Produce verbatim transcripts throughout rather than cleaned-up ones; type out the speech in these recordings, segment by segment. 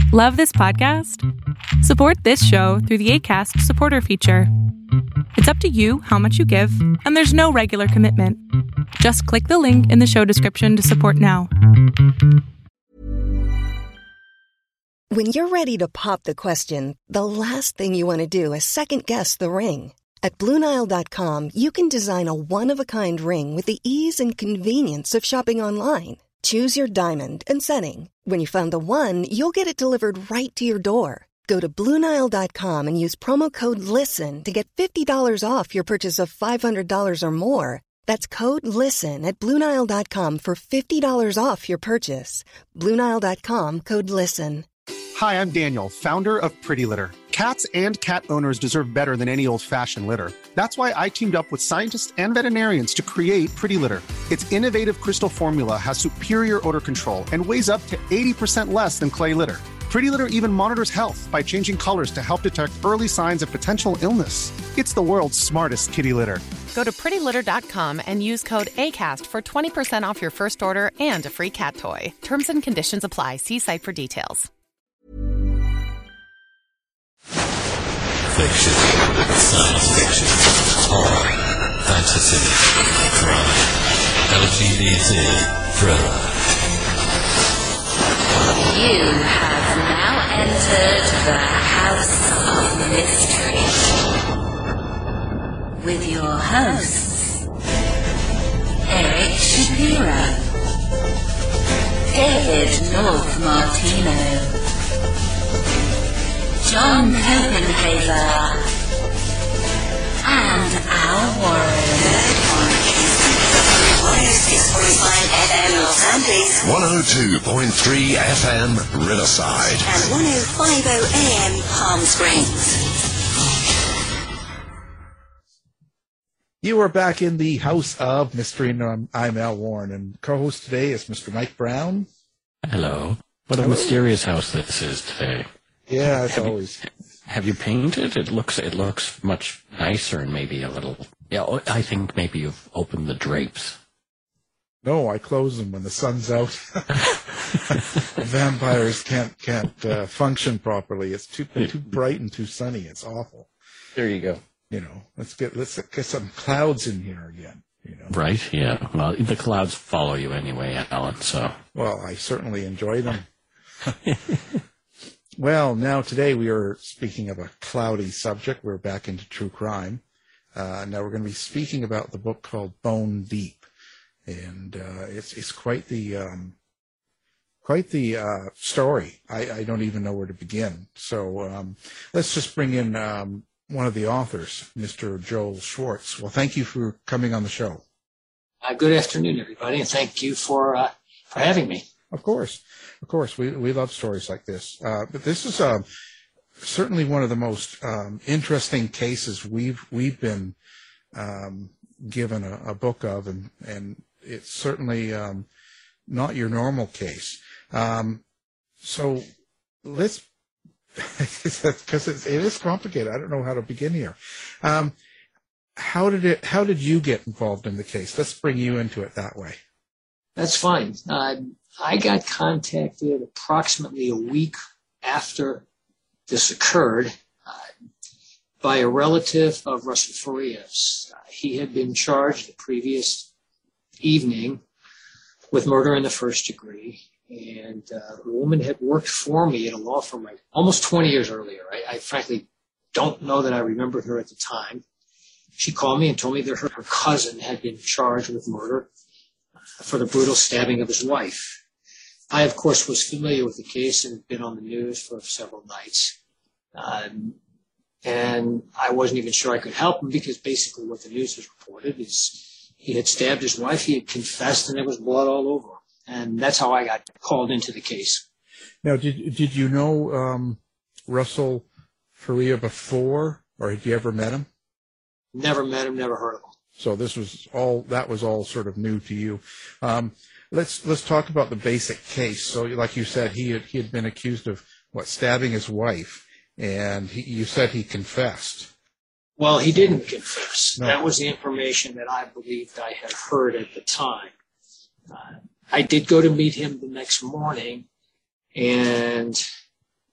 Love this podcast? Support this show through the Acast supporter feature. It's up to you how much you give, and there's no regular commitment. Just click the link in the show description to support now. When you're ready to pop the question, the last thing you want to do is second-guess the ring. At Blue Nile dot com, you can design a one-of-a-kind ring with the ease and convenience of shopping online. Choose your diamond and setting. When you find the one, you'll get it delivered right to your door. Go to Blue Nile dot com and use promo code LISTEN to get fifty dollars off your purchase of five hundred dollars or more. That's code LISTEN at Blue Nile dot com for fifty dollars off your purchase. Blue Nile dot com, code LISTEN. Hi, I'm Daniel, founder of Pretty Litter. Cats and cat owners deserve better than any old-fashioned litter. That's why I teamed up with scientists and veterinarians to create Pretty Litter. Its innovative crystal formula has superior odor control and weighs up to eighty percent less than clay litter. Pretty Litter even monitors health by changing colors to help detect early signs of potential illness. It's the world's smartest kitty litter. Go to pretty litter dot com and use code ACAST for twenty percent off your first order and a free cat toy. Terms and conditions apply. See site for details. Fiction, science fiction, horror, fantasy, crime, L G B T, thriller. You have now entered the House of Mystery with your hosts, Eric Shapiro, David North Martino, John Copenhaver, and Al Warren. one oh six point five F M Los Angeles, one oh two point three F M Riverside, and one oh five point oh A M Palm Springs. You are back in the House of Mystery, and I'm, I'm Al Warren, and co-host today is Mister Mike Brown. Hello. What a Hello. Mysterious house this is today. Yeah, as have always. You, have you painted? It looks it looks much nicer and maybe a little. Yeah, I think maybe you've opened the drapes. No, I close them when the sun's out. Vampires can't can't uh, function properly. It's too too bright and too sunny. It's awful. There you go. You know, let's get let's get some clouds in here again. You know, right? Yeah. Well, the clouds follow you anyway, Alan. So. Well, I certainly enjoy them. Well, now today we are speaking of a cloudy subject. We're back into true crime. Uh, now we're going to be speaking about the book called Bone Deep, and uh, it's it's quite the um, quite the uh, story. I, I don't even know where to begin. So um, let's just bring in um, one of the authors, Mister Joel Schwartz. Well, thank you for coming on the show. Uh, good afternoon, everybody, and thank you for uh, for having me. Of course. Of course, we we love stories like this. Uh, but this is uh, certainly one of the most um, interesting cases we've we've been um, given a, a book of, and, and it's certainly um, not your normal case. Um, so let's, because it is complicated. I don't know how to begin here. Um, how did it? How did you get involved in the case? Let's bring you into it that way. That's fine. Uh, I got contacted approximately a week after this occurred uh, by a relative of Russell Faria's. Uh, he had been charged the previous evening with murder in the first degree, and uh, a woman had worked for me at a law firm like almost twenty years earlier. I, I frankly don't know that I remembered her at the time. She called me and told me that her, her cousin had been charged with murder for the brutal stabbing of his wife. I, of course, was familiar with the case and had been on the news for several nights. Um, and I wasn't even sure I could help him because basically what the news has reported is he had stabbed his wife, he had confessed, and there was blood all over him. And that's how I got called into the case. Now, did did you know um, Russell Faria before, or had you ever met him? Never met him, never heard of him. So this was all, that was all sort of new to you. Um, let's let's talk about the basic case. So, like you said, he had, he had been accused of, what, stabbing his wife, and he, you said he confessed. Well, he didn't confess. No. That was the information that I believed I had heard at the time. Uh, I did go to meet him the next morning, and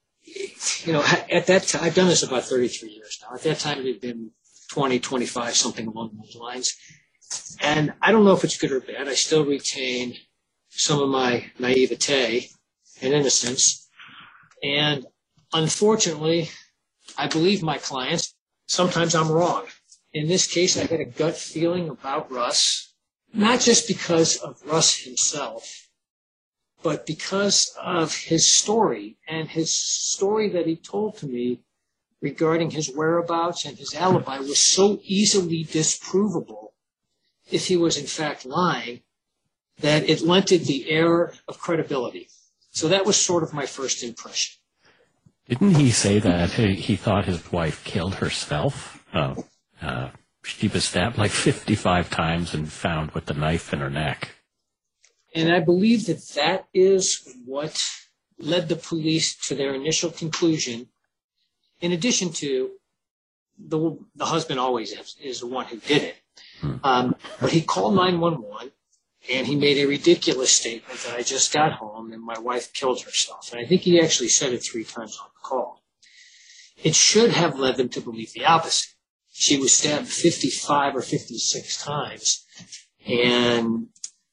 you know, at that time, I've done this about thirty-three years now. At that time, it had been twenty, twenty-five, something along those lines. And I don't know if it's good or bad. I still retain some of my naivete and innocence. And unfortunately, I believe my clients. Sometimes I'm wrong. In this case, I had a gut feeling about Russ, not just because of Russ himself, but because of his story and his story that he told to me regarding his whereabouts and his alibi was so easily disprovable if he was in fact lying that it lent it the air of credibility. So that was sort of my first impression. Didn't he say that he, he thought his wife killed herself? Uh, uh, she was stabbed like fifty-five times and found with the knife in her neck. And I believe that that is what led the police to their initial conclusion, in addition to the, the husband always is, is the one who did it. Hmm. Um, but he called nine one one, and he made a ridiculous statement that I just got home and my wife killed herself. And I think he actually said it three times on the call. It should have led them to believe the opposite. She was stabbed fifty-five or fifty-six times, and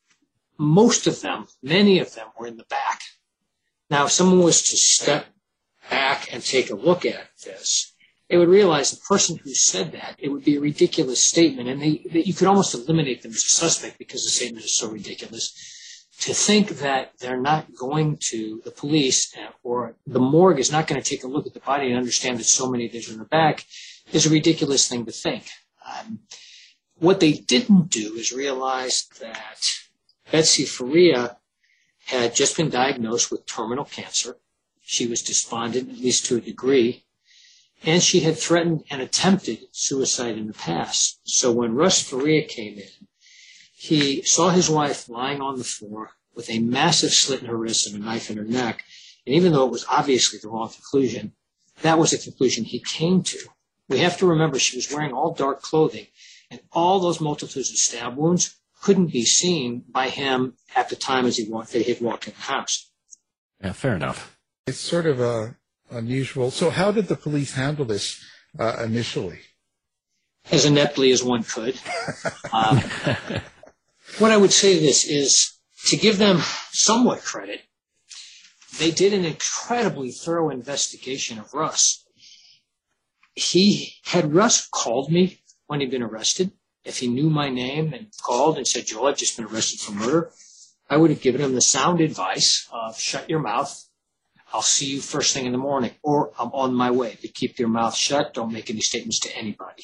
most of them, many of them, were in the back. Now, if someone was to step back and take a look at this, they would realize the person who said that, it would be a ridiculous statement, and they, they, you could almost eliminate them as a suspect because the statement is so ridiculous. To think that they're not going to, the police or the morgue is not going to take a look at the body and understand that so many things are in the back is a ridiculous thing to think. Um, what they didn't do is realize that Betsy Faria had just been diagnosed with terminal cancer. She was despondent, at least to a degree, and she had threatened and attempted suicide in the past. So when Russ Faria came in, he saw his wife lying on the floor with a massive slit in her wrist and a knife in her neck. And even though it was obviously the wrong conclusion, that was a conclusion he came to. We have to remember she was wearing all dark clothing, and all those multitudes of stab wounds couldn't be seen by him at the time as he walked, that he had walked in the house. Yeah, fair enough. It's sort of uh, unusual. So how did the police handle this uh, initially? As ineptly as one could. Um, what I would say to this is, to give them somewhat credit, they did an incredibly thorough investigation of Russ. He had Russ called me when he'd been arrested. If he knew my name and called and said, Joel, I've just been arrested for murder, I would have given him the sound advice of shut your mouth. I'll see you first thing in the morning, or I'm on my way. But keep your mouth shut. Don't make any statements to anybody.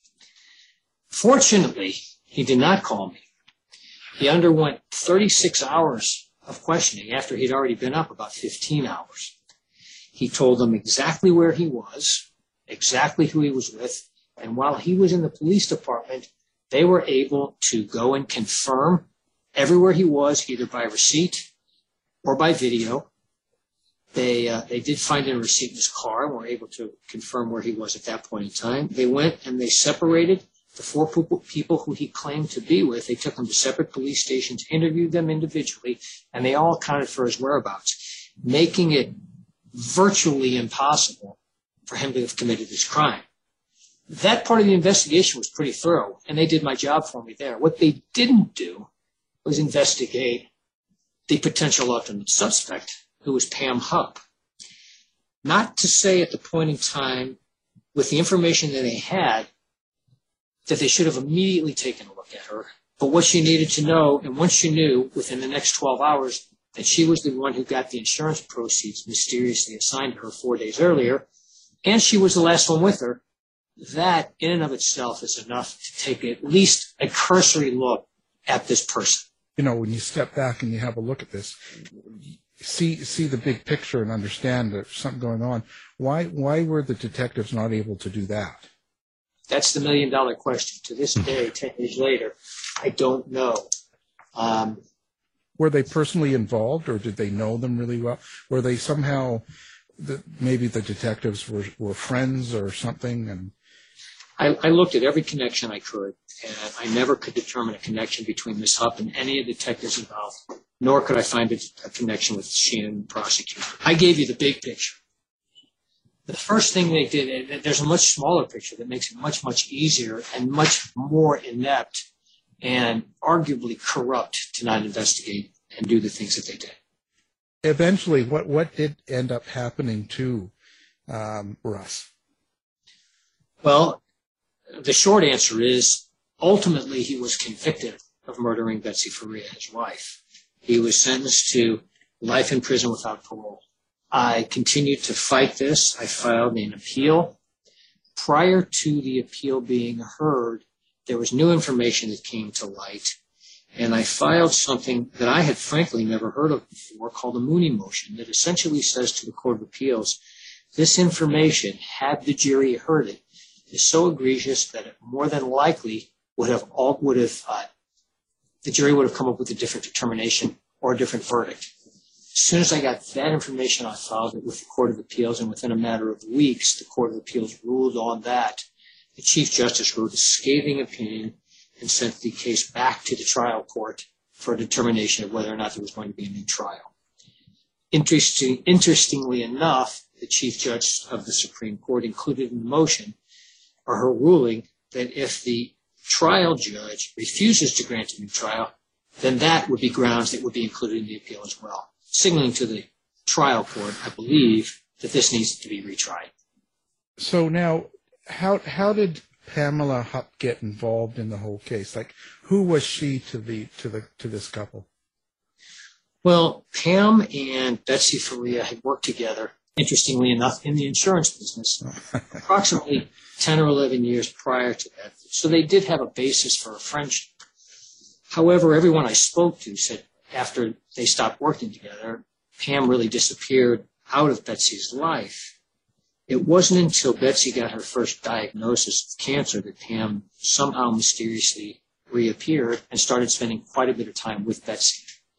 Fortunately, he did not call me. He underwent thirty-six hours of questioning after he'd already been up about fifteen hours. He told them exactly where he was, exactly who he was with, and while he was in the police department, they were able to go and confirm everywhere he was, either by receipt or by video. They uh, they did find a receipt in his car and were able to confirm where he was at that point in time. They went and they separated the four people who he claimed to be with. They took them to separate police stations, interviewed them individually, and they all accounted for his whereabouts, making it virtually impossible for him to have committed this crime. That part of the investigation was pretty thorough, and they did my job for me there. What they didn't do was investigate the potential ultimate suspect, who was Pam Hupp. Not to say at the point in time, with the information that they had, that they should have immediately taken a look at her, but what she needed to know, and once she knew within the next twelve hours that she was the one who got the insurance proceeds mysteriously assigned to her four days earlier, and she was the last one with her, that in and of itself is enough to take at least a cursory look at this person. You know, when you step back and you have a look at this, see see the big picture and understand there's something going on. Why why were the detectives not able to do that? That's the million dollar question. To this day, ten years later, I don't know. Um, were they personally involved, or did they know them really well? Were they somehow, the, maybe the detectives were, were friends or something? And I, I looked at every connection I could, and I never could determine a connection between Miss Hupp and any of the detectives involved, nor could I find a, a connection with Sheehan, the prosecutor. I gave you the big picture. The first thing they did, there's a much smaller picture that makes it much, much easier and much more inept and arguably corrupt to not investigate and do the things that they did. Eventually, what, what did end up happening to um, Russ? Well, the short answer is ultimately he was convicted of murdering Betsy Faria, his wife. He was sentenced to life in prison without parole. I continued to fight this. I filed an appeal. Prior to the appeal being heard, there was new information that came to light, and I filed something that I had frankly never heard of before called a Mooney motion that essentially says to the Court of Appeals, this information, had the jury heard it, is so egregious that it more than likely would have all would have uh, the jury would have come up with a different determination or a different verdict. As soon as I got that information, I filed it with the Court of Appeals, and within a matter of weeks, the Court of Appeals ruled on that. The Chief Justice wrote a scathing opinion and sent the case back to the trial court for a determination of whether or not there was going to be a new trial. Interesting, interestingly enough, the Chief Judge of the Supreme Court included in the motion, or her ruling, that if the trial judge refuses to grant a new trial, then that would be grounds that would be included in the appeal as well, signaling to the trial court, I believe, that this needs to be retried. So now, how how did Pamela Hupp get involved in the whole case? Like, who was she to the to the to this couple? Well, Pam and Betsy Faria had worked together, interestingly enough, in the insurance business, approximately ten or eleven years prior to that. So they did have a basis for a friendship. However, everyone I spoke to said after they stopped working together, Pam really disappeared out of Betsy's life. It wasn't until Betsy got her first diagnosis of cancer that Pam somehow mysteriously reappeared and started spending quite a bit of time with Betsy.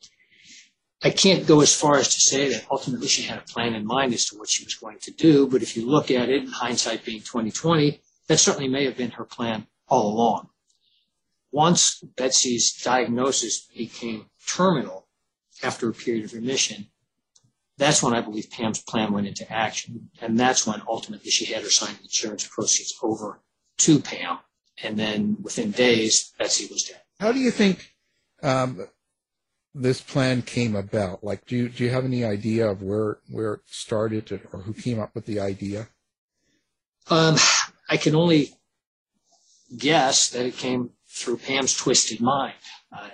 I can't go as far as to say that ultimately she had a plan in mind as to what she was going to do, but if you look at it, in hindsight being twenty twenty, that certainly may have been her plan all along. Once Betsy's diagnosis became terminal after a period of remission, that's when I believe Pam's plan went into action, and that's when ultimately she had her signed insurance proceeds over to Pam, and then within days, Betsy was dead. How do you think um, this plan came about? Like, do you, do you have any idea of where where it started or who came up with the idea? Um, I can only guess that it came through Pam's twisted mind. Uh,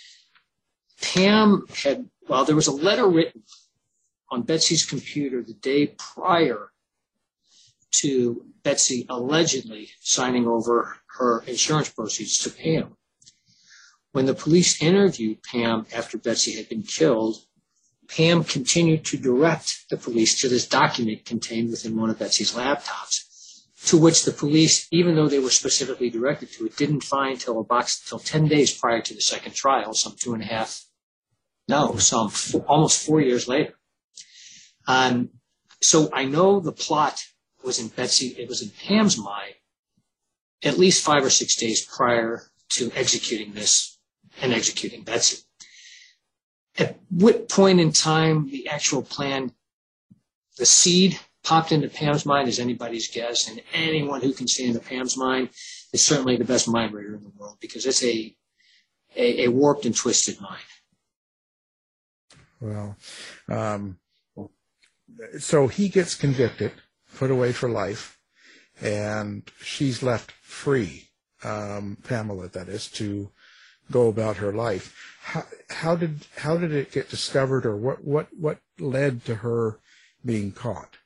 Pam had, well, there was a letter written on Betsy's computer the day prior to Betsy allegedly signing over her insurance proceeds to Pam. When the police interviewed Pam after Betsy had been killed, Pam continued to direct the police to this document contained within one of Betsy's laptops, to which the police, even though they were specifically directed to it, didn't find till about till ten days prior to the second trial, some two and a half, no, some four, almost four years later. Um, so I know the plot was in Betsy, it was in Pam's mind at least five or six days prior to executing this and executing Betsy. At what point in time the actual plan, the seed popped into Pam's mind is anybody's guess, and anyone who can see into Pam's mind is certainly the best mind reader in the world, because it's a, a, a warped and twisted mind. Well, um, so he gets convicted, put away for life, and she's left free, um, Pamela, that is, to go about her life. How, how did how did it get discovered, or what, what, what led to her being caught?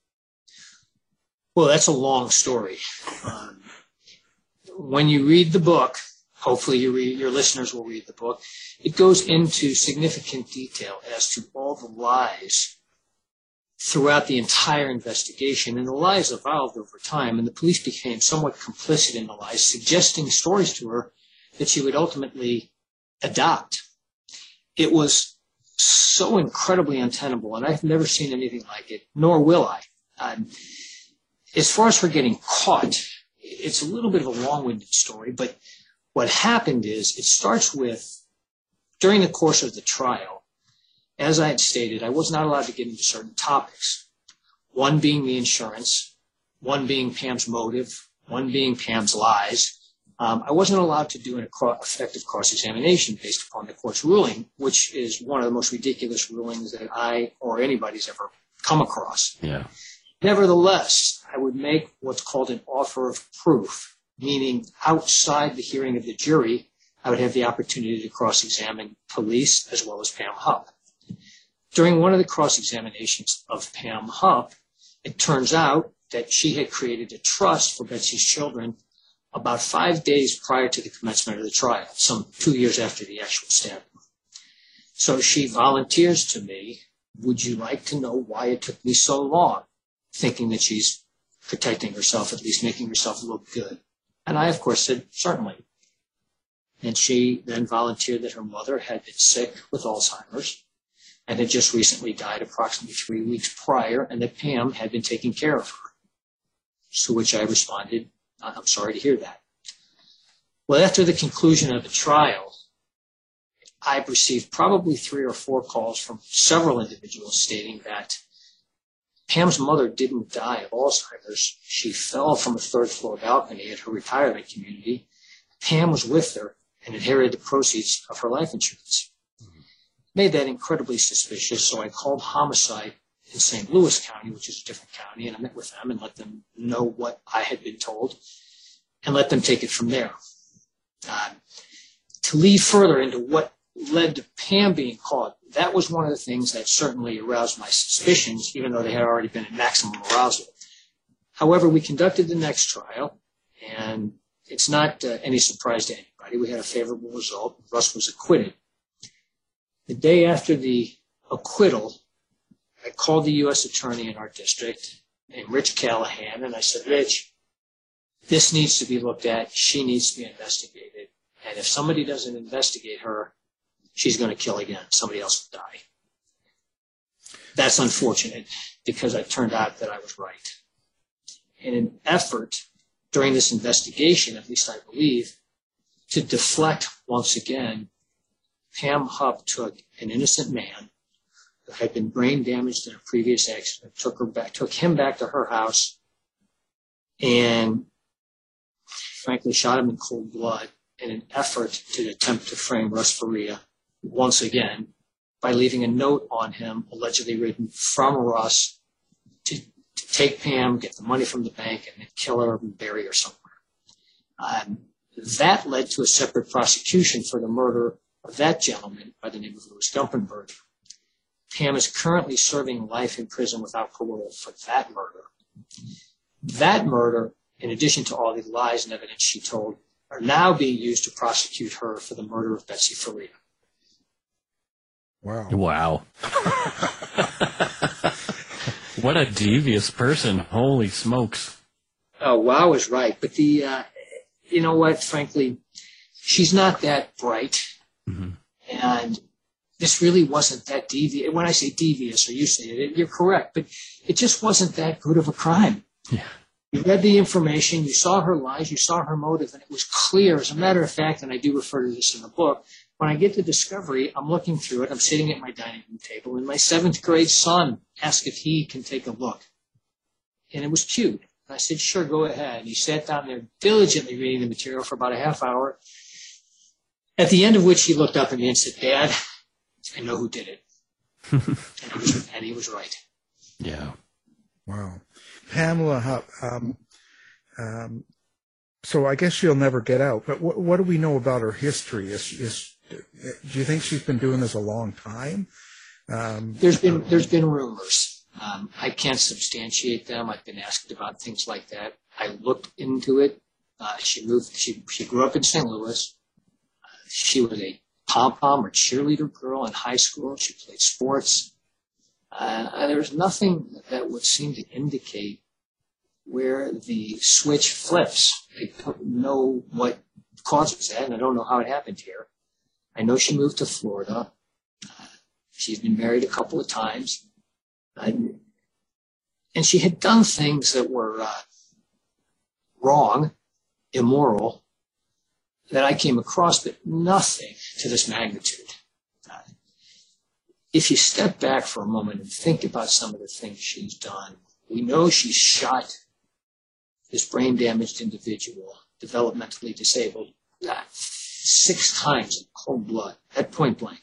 Well, that's a long story. Um, when you read the book, hopefully you read, your listeners will read the book, it goes into significant detail as to all the lies throughout the entire investigation, and the lies evolved over time, and the police became somewhat complicit in the lies, suggesting stories to her that she would ultimately adopt. It was so incredibly untenable, and I've never seen anything like it, nor will I. Um, as far as her getting caught, it's a little bit of a long-winded story, but what happened is it starts with, during the course of the trial, as I had stated, I was not allowed to get into certain topics. one being the insurance, one being Pam's motive, one being Pam's lies, um, I wasn't allowed to do an effective cross-examination based upon the court's ruling, which is one of the most ridiculous rulings that I or anybody's ever come across. Yeah. Nevertheless, I would make what's called an offer of proof, meaning outside the hearing of the jury, I would have the opportunity to cross-examine police as well as Pam Hupp. During one of the cross-examinations of Pam Hupp, it turns out that she had created a trust for Betsy's children about five days prior to the commencement of the trial, some two years after the actual stabbing. So she volunteers to me, would you like to know why it took me so long? Thinking that she's protecting herself, at least making herself look good. And I, of course, said, certainly. And she then volunteered that her mother had been sick with Alzheimer's and had just recently died approximately three weeks prior, and that Pam had been taking care of her. To which I responded, I'm sorry to hear that. Well, after the conclusion of the trial, I've received probably three or four calls from several individuals stating that Pam's mother didn't die of Alzheimer's. She fell from a third floor balcony at her retirement community. Pam was with her and inherited the proceeds of her life insurance. Mm-hmm. Made that incredibly suspicious, so I called homicide in Saint Louis County, which is a different county, and I met with them and let them know what I had been told and let them take it from there. Uh, to lead further into what led to Pam being caught, that was one of the things that certainly aroused my suspicions, even though they had already been at maximum arousal. However, we conducted the next trial, and it's not uh, any surprise to anybody. We had a favorable result. Russ was acquitted. The day after the acquittal, I called the U S attorney in our district named Rich Callahan, and I said, Rich, this needs to be looked at. She needs to be investigated. And if somebody doesn't investigate her, she's going to kill again. Somebody else will die. That's unfortunate because it turned out that I was right. In an effort during this investigation, at least I believe, to deflect once again, Pam Hupp took an innocent man who had been brain damaged in a previous accident, took her back, took him back to her house, and frankly shot him in cold blood in an effort to attempt to frame Russ Faria once again by leaving a note on him, allegedly written from Russ, to, to take Pam, get the money from the bank, and then kill her and bury her somewhere. Um, that led to a separate prosecution for the murder of that gentleman by the name of Louis Gumpenberger. Pam is currently serving life in prison without parole for that murder. That murder, in addition to all the lies and evidence she told, are now being used to prosecute her for the murder of Betsy Faria. Wow. Wow. What a devious person. Holy smokes. Oh, wow is right. But the, uh, you know what, frankly, she's not that bright. Mm-hmm. And this really wasn't that devious. When I say devious, or you say it, you're correct. But it just wasn't that good of a crime. Yeah. You read the information, you saw her lies, you saw her motive, and it was clear. As a matter of fact, and I do refer to this in the book, when I get to discovery, I'm looking through it. I'm sitting at my dining room table, and my seventh grade son asked if he can take a look. And it was cute. And I said, sure, go ahead. And he sat down there diligently reading the material for about a half hour, at the end of which he looked up at me and said, Dad, I know who did it. and, he was, and he was right. Yeah. Wow. Pamela Hupp, um, um, so I guess she'll never get out, but what, what do we know about her history? Is, is, do you think she's been doing this a long time? Um, there's been, there's been rumors. Um, I can't substantiate them. I've been asked about things like that. I looked into it. Uh, she moved, she, she grew up in Saint Louis. Uh, she was a pom-pom or cheerleader girl in high school. She played sports. Uh, there was nothing that would seem to indicate where the switch flips. I don't know what causes that, and I don't know how it happened here. I know she moved to Florida. Uh, she's been married a couple of times. Uh, and she had done things that were uh, wrong, immoral, that I came across, but nothing to this magnitude. If you step back for a moment and think about some of the things she's done, We know she shot this brain-damaged individual, developmentally disabled, uh, six times in cold blood, at point blank.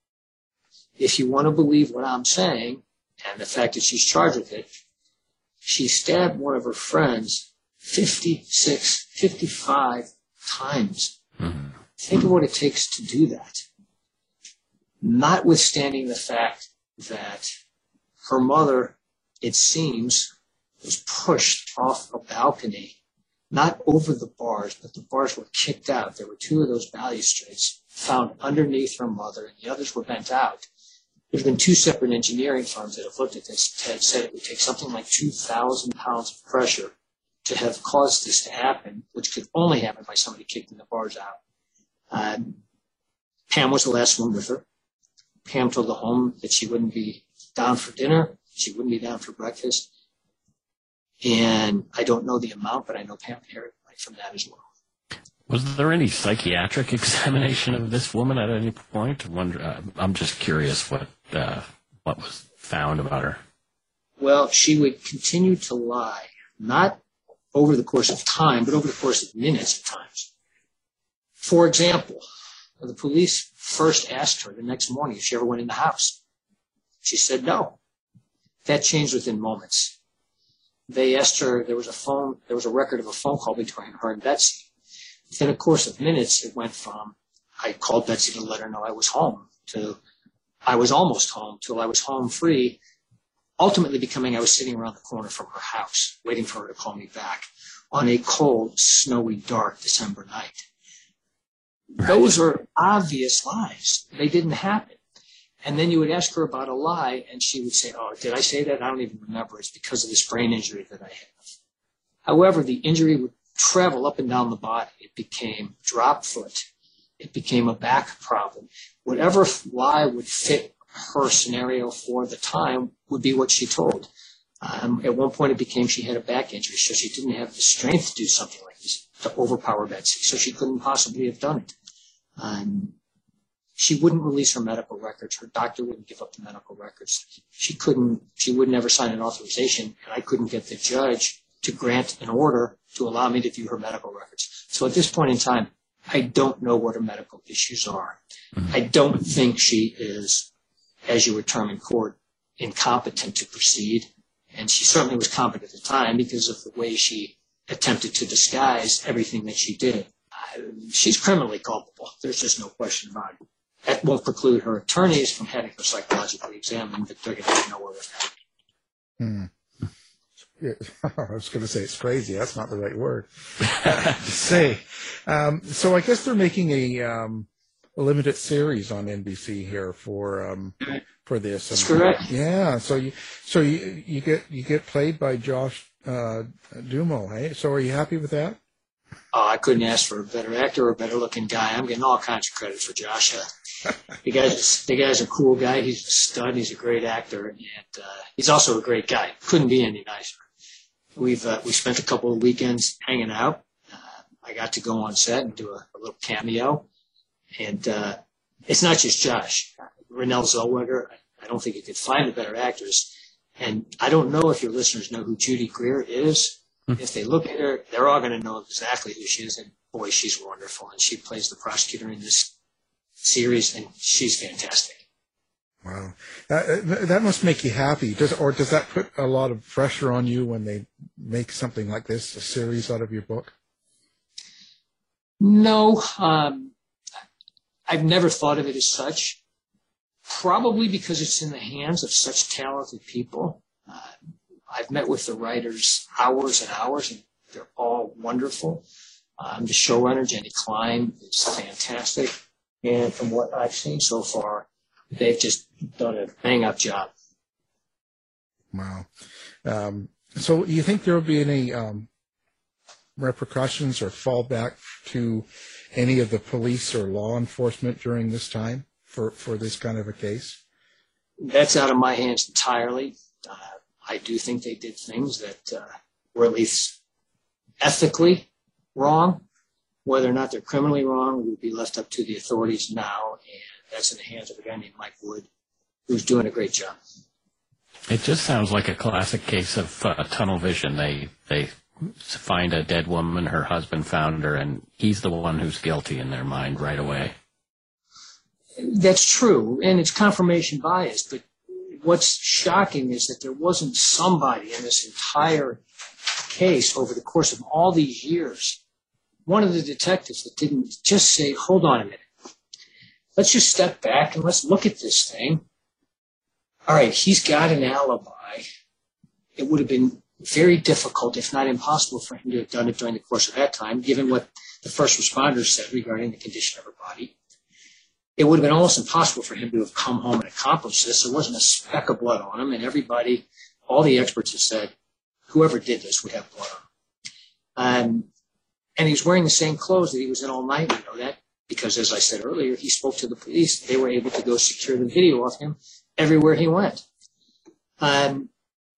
If you want to believe what I'm saying, and the fact that she's charged with it, she stabbed one of her friends fifty-six, fifty-five times. Mm-hmm. Think of what it takes to do that. Notwithstanding the fact that her mother, it seems, was pushed off a balcony, not over the bars, but the bars were kicked out. There were two of those balustrades found underneath her mother, and the others were bent out. There's been two separate engineering firms that have looked at this and said it would take something like two thousand pounds of pressure to have caused this to happen, which could only happen by somebody kicking the bars out. Um, Pam was the last one with her. Pam told the home that she wouldn't be down for dinner. She wouldn't be down for breakfast. And I don't know the amount, but I know Pam inherited money from that as well. Was there any psychiatric examination of this woman at any point? I wonder, uh, I'm just curious what uh, what was found about her. Well, she would continue to lie, not over the course of time, but over the course of minutes at times. For example, the police first asked her the next morning if she ever went in the house. She said no. That changed within moments. They asked her, there was a phone, there was a record of a phone call between her and Betsy. Within a course of minutes, it went from, I called Betsy to let her know I was home, to I was almost home, till I was home free, ultimately becoming I was sitting around the corner from her house, waiting for her to call me back on a cold, snowy, dark December night. Right. Those are obvious lies. They didn't happen. And then you would ask her about a lie, and she would say, oh, did I say that? I don't even remember. It's because of this brain injury that I have. However, the injury would travel up and down the body. It became drop foot. It became a back problem. Whatever lie would fit her scenario for the time would be what she told. Um, at one point, it became she had a back injury, so she didn't have the strength to do something like this, to overpower Betsy, so she couldn't possibly have done it. Um, she wouldn't release her medical records. Her doctor wouldn't give up the medical records. She couldn't, she would never sign an authorization, and I couldn't get the judge to grant an order to allow me to view her medical records. So at this point in time, I don't know what her medical issues are. Mm-hmm. I don't think she is, as you would term in court, incompetent to proceed. And she certainly was competent at the time because of the way she attempted to disguise everything that she did. Uh, she's criminally culpable. There's just no question about it. That won't preclude her attorneys from having her psychologically examined, but they're going to know where with that. Hmm. Yeah, I was going to say it's crazy. That's not the right word to say. Um, so I guess they're making a, um, a limited series on N B C here for um, for this. That's and, correct. Yeah. So you so you you get you get played by Josh uh, Duhamel. Hey, so are you happy with that? Oh, I couldn't ask for a better actor or a better looking guy. I'm getting all kinds of credit for Josh. Uh, the guy's the guy's a cool guy. He's a stud. He's a great actor, and uh, he's also a great guy. Couldn't be any nicer. We've uh, we spent a couple of weekends hanging out. Uh, I got to go on set and do a, a little cameo, and uh, it's not just Josh. Renelle Zellweger. I, I don't think you could find a better actress. And I don't know if your listeners know who Judy Greer is. Mm-hmm. If they look at her, they're all going to know exactly who she is. And boy, she's wonderful. And she plays the prosecutor in this series, and she's fantastic. Wow, that, that must make you happy. Does or does that put a lot of pressure on you when they make something like this, a series out of your book? No, um, I've never thought of it as such. Probably because it's in the hands of such talented people. Uh, I've met with the writers hours and hours, and they're all wonderful. Um, the showrunner, Jenny Klein, is fantastic. And from what I've seen so far, they've just done a bang-up job. Wow. Um, so do you think there will be any um, repercussions or fallback to any of the police or law enforcement during this time for, for this kind of a case? That's out of my hands entirely. Uh, I do think they did things that uh, were at least ethically wrong. Whether or not they're criminally wrong would be left up to the authorities now, and that's in the hands of a guy named Mike Wood, who's doing a great job. It just sounds like a classic case of uh, tunnel vision. They they find a dead woman, her husband found her, and he's the one who's guilty in their mind right away. That's true, and it's confirmation bias, but what's shocking is that there wasn't somebody in this entire case over the course of all these years, one of the detectives that didn't just say, hold on a minute, let's just step back and let's look at this thing. All right, he's got an alibi. It would have been very difficult, if not impossible, for him to have done it during the course of that time, given what the first responders said regarding the condition of her body. It would have been almost impossible for him to have come home and accomplished this. There wasn't a speck of blood on him, and everybody, all the experts have said, whoever did this would have blood on him. Um, and he's wearing the same clothes that he was in all night. We know that because, as I said earlier, he spoke to the police. They were able to go secure the video of him everywhere he went. Um,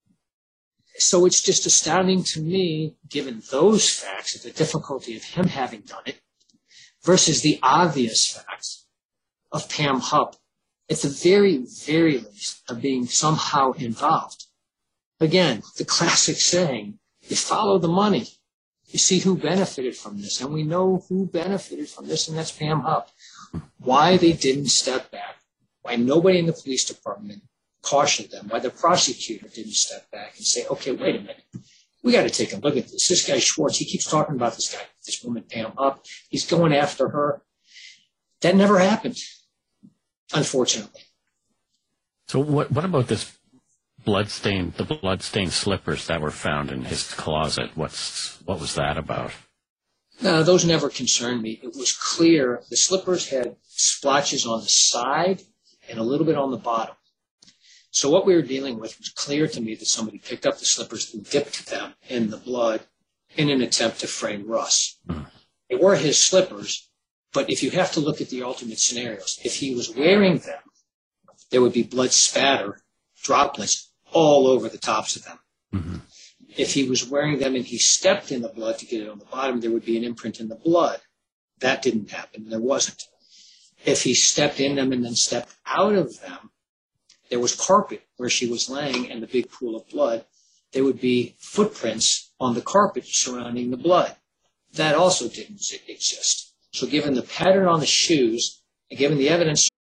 so it's just astounding to me, given those facts, the difficulty of him having done it versus the obvious facts of Pam Hupp, at the very, very least, of being somehow involved. Again, the classic saying, you follow the money. You see who benefited from this, and we know who benefited from this, and that's Pam Hupp. Why they didn't step back, why nobody in the police department cautioned them, why the prosecutor didn't step back and say, okay, wait a minute, we got to take a look at this. This guy Schwartz, he keeps talking about this guy, this woman Pam Hupp. He's going after her. That never happened, unfortunately. So what what about this bloodstained, the bloodstained slippers that were found in his closet? What's what was that about? No, those never concerned me. It was clear the slippers had splotches on the side and a little bit on the bottom. So what we were dealing with was clear to me that somebody picked up the slippers and dipped them in the blood in an attempt to frame Russ. Mm. They were his slippers, but if you have to look at the alternate scenarios, if he was wearing them, there would be blood spatter, droplets all over the tops of them. Mm-hmm. If he was wearing them and he stepped in the blood to get it on the bottom, there would be an imprint in the blood. That didn't happen. There wasn't. If he stepped in them and then stepped out of them, there was carpet where she was laying and the big pool of blood. There would be footprints on the carpet surrounding the blood. That also didn't exist. So given the pattern on the shoes and given the evidence...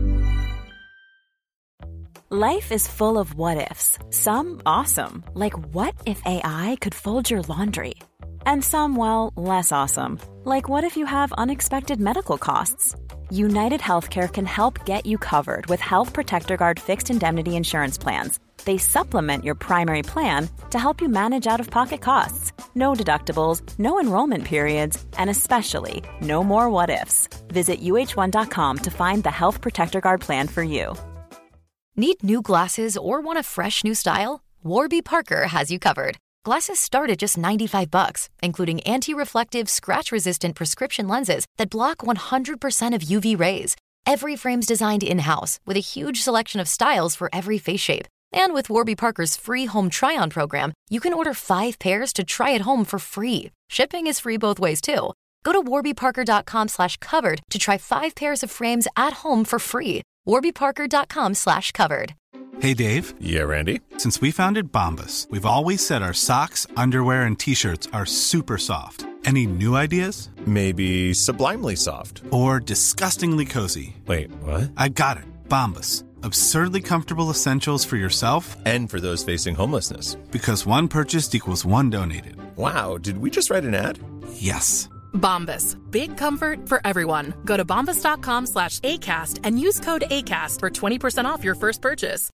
Life is full of what-ifs. Some awesome, like what if A I could fold your laundry? And some, well, less awesome, like what if you have unexpected medical costs? United Healthcare can help get you covered with Health Protector Guard fixed indemnity insurance plans. They supplement your primary plan to help you manage out-of-pocket costs. No deductibles, no enrollment periods, and especially no more what-ifs. Visit U H one dot com to find the Health Protector Guard plan for you. Need new glasses or want a fresh new style? Warby Parker has you covered. Glasses start at just ninety-five bucks, including anti-reflective, scratch-resistant prescription lenses that block one hundred percent of U V rays. Every frame's designed in-house with a huge selection of styles for every face shape. And with Warby Parker's free home try-on program, you can order five pairs to try at home for free. Shipping is free both ways, too. Go to warbyparker.com slash covered to try five pairs of frames at home for free. warbyparker.com slash covered. Hey, Dave. Yeah, Randy. Since we founded Bombas, we've always said our socks, underwear, and T-shirts are super soft. Any new ideas? Maybe sublimely soft. Or disgustingly cozy. Wait, what? I got it. Bombas. Absurdly comfortable essentials for yourself and for those facing homelessness. Because one purchased equals one donated. Wow, did we just write an ad? Yes. Bombas. Big comfort for everyone. Go to bombas.com slash ACAST and use code ACAST for twenty percent off your first purchase.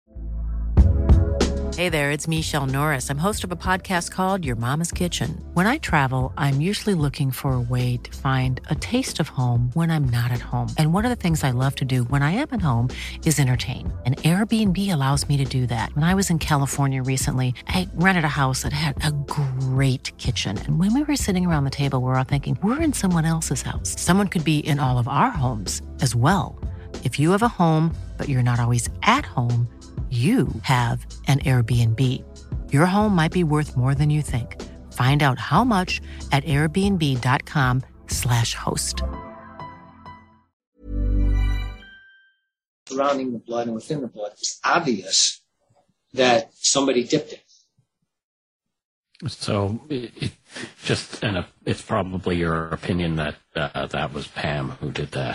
Hey there, it's Michelle Norris. I'm host of a podcast called Your Mama's Kitchen. When I travel, I'm usually looking for a way to find a taste of home when I'm not at home. And one of the things I love to do when I am at home is entertain. And Airbnb allows me to do that. When I was in California recently, I rented a house that had a great kitchen. And when we were sitting around the table, we were all thinking, we're in someone else's house. Someone could be in all of our homes as well. If you have a home, but you're not always at home, you have an Airbnb. Your home might be worth more than you think. Find out how much at airbnb.com slash host. Surrounding the blood and within the blood, it's obvious that somebody dipped it. So it, it just, and it's probably your opinion that uh, that was Pam who did that.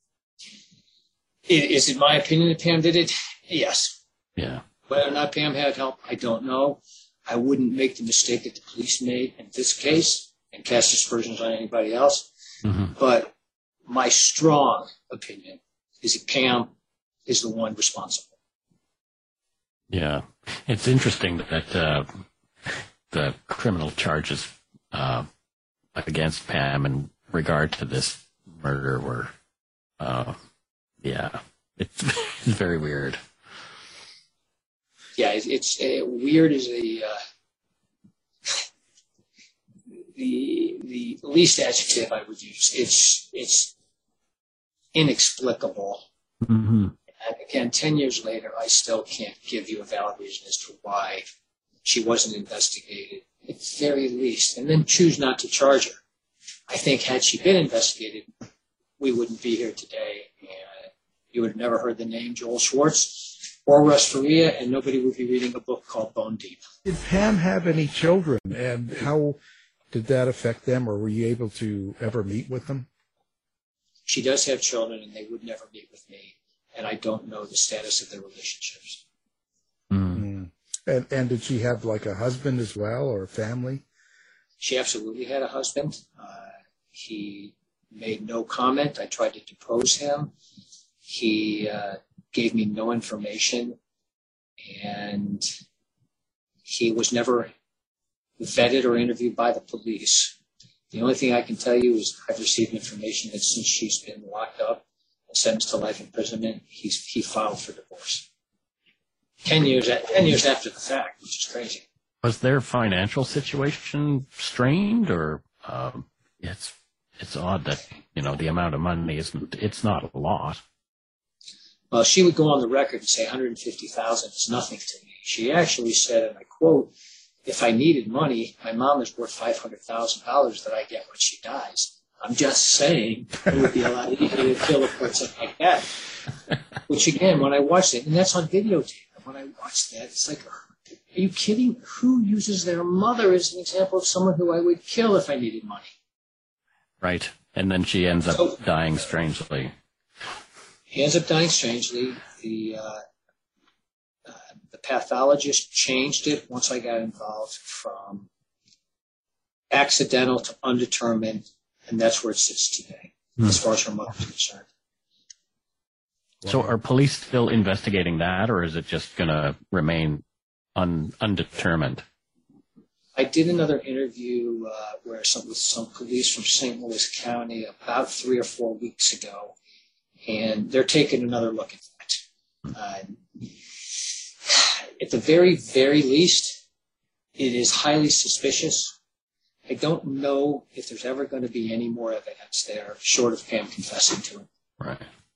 It, is it my opinion that Pam did it? Yes. Yeah. Whether or not Pam had help, I don't know. I wouldn't make the mistake that the police made in this case and cast aspersions on anybody else. Mm-hmm. But my strong opinion is that Pam is the one responsible. Yeah. It's interesting that uh, the criminal charges uh, against Pam in regard to this murder were, uh, yeah, it's, it's very weird. Yeah, it's, it's uh, weird is a uh, the the least adjective I would use. It's it's inexplicable. Mm-hmm. And again, ten years later, I still can't give you a valid reason as to why she wasn't investigated, at the very least, and then choose not to charge her. I think had she been investigated, we wouldn't be here today, and you would have never heard the name Joel Schwartz or Russ Faria, and nobody would be reading a book called Bone Deep. Did Pam have any children, and how did that affect them, or were you able to ever meet with them? She does have children, and they would never meet with me, and I don't know the status of their relationships. Mm. And, and did she have like a husband as well, or a family? She absolutely had a husband. Uh, he made no comment. I tried to depose him. He uh, gave me no information, and he was never vetted or interviewed by the police. The only thing I can tell you is I've received information that since she's been locked up and sentenced to life imprisonment, he's he filed for divorce. Ten years, ten years after the fact, which is crazy. Was their financial situation strained, or um, it's it's odd that you know the amount of money isn't it's not a lot. Well, she would go on the record and say one hundred fifty thousand dollars is nothing to me. She actually said, and I quote, "If I needed money, my mom is worth five hundred thousand dollars that I get when she dies. I'm just saying it would be a lot easier to kill a person like that." Which again, when I watched it, and that's on videotape, when I watched that, it's like, are you kidding? Who uses their mother as an example of someone who I would kill if I needed money? Right. And then she ends up so, dying strangely. He ends up dying strangely. The uh, uh, the pathologist changed it once I got involved from accidental to undetermined, and that's where it sits today, hmm. as far as her mother's concerned. So are police still investigating that, or is it just going to remain un, undetermined? I did another interview uh, where some, with some police from Saint Louis County about three or four weeks ago, and they're taking another look at that. Uh, at the very, very least, it is highly suspicious. I don't know if there's ever going to be any more evidence there, short of Pam confessing to it. Right.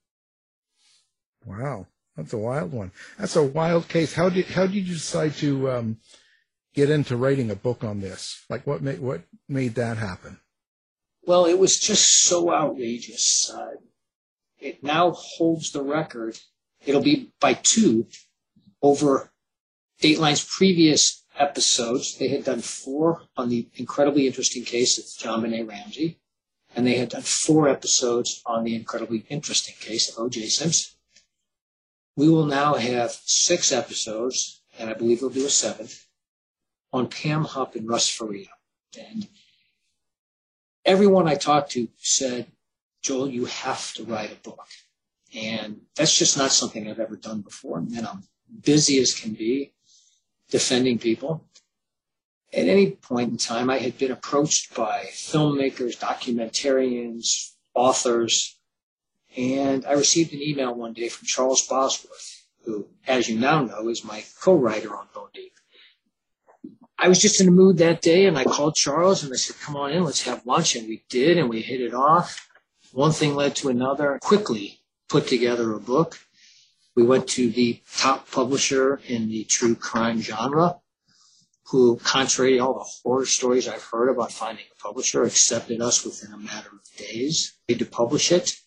Wow, that's a wild one. That's a wild case. How did how did you decide to um, get into writing a book on this? Like, what made what made that happen? Well, it was just so outrageous. Uh, it now holds the record. It'll be by two over Dateline's previous episodes. They had done four on the incredibly interesting case of JonBenet Ramsey, and they had done four episodes on the incredibly interesting case of O J Simpson. We will now have six episodes, and I believe we'll do a seventh, on Pam Hupp and Russ Faria. And everyone I talked to said, Joel, you have to write a book. And that's just not something I've ever done before. And I'm busy as can be defending people. At any point in time, I had been approached by filmmakers, documentarians, authors, and I received an email one day from Charles Bosworth, who, as you now know, is my co-writer on Bone Deep. I was just in the mood that day, and I called Charles, and I said, come on in, let's have lunch. And we did, and we hit it off. One thing led to another. Quickly put together a book. We went to the top publisher in the true crime genre, who, contrary to all the horror stories I've heard about finding a publisher, accepted us within a matter of days to publish it.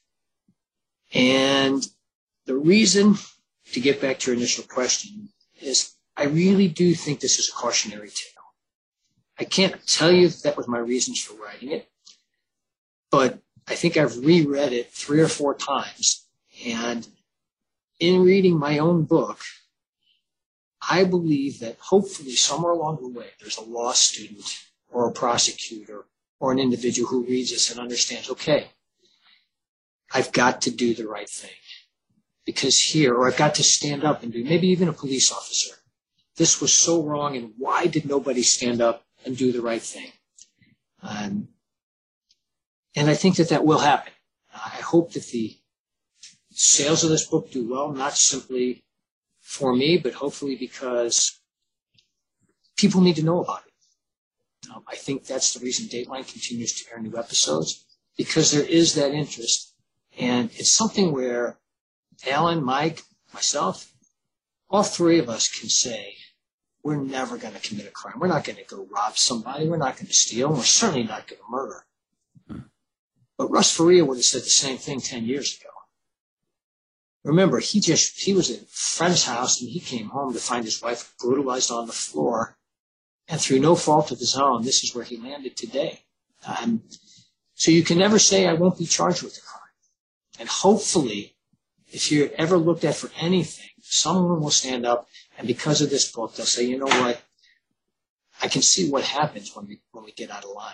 And the reason, to get back to your initial question, is I really do think this is a cautionary tale. I can't tell you that, that was my reasons for writing it, but I think I've reread it three or four times. And in reading my own book, I believe that hopefully somewhere along the way, there's a law student or a prosecutor or an individual who reads this and understands, okay, I've got to do the right thing. Because here, or I've got to stand up and do, maybe even a police officer. This was so wrong, and why did nobody stand up and do the right thing? Um, and I think that that will happen. I hope that the sales of this book do well, not simply for me, but hopefully because people need to know about it. Um, I think that's the reason Dateline continues to air new episodes, because there is that interest. And it's something where Alan, Mike, myself, all three of us can say, we're never going to commit a crime. We're not going to go rob somebody. We're not going to steal. And we're certainly not going to murder. But Russ Faria would have said the same thing ten years ago. Remember, he just, he was at a friend's house and he came home to find his wife brutalized on the floor. And through no fault of his own, this is where he landed today. Um, so you can never say, I won't be charged with a crime. And hopefully, if you're ever looked at for anything, someone will stand up, and because of this book, they'll say, you know what, I can see what happens when we when we get out of line.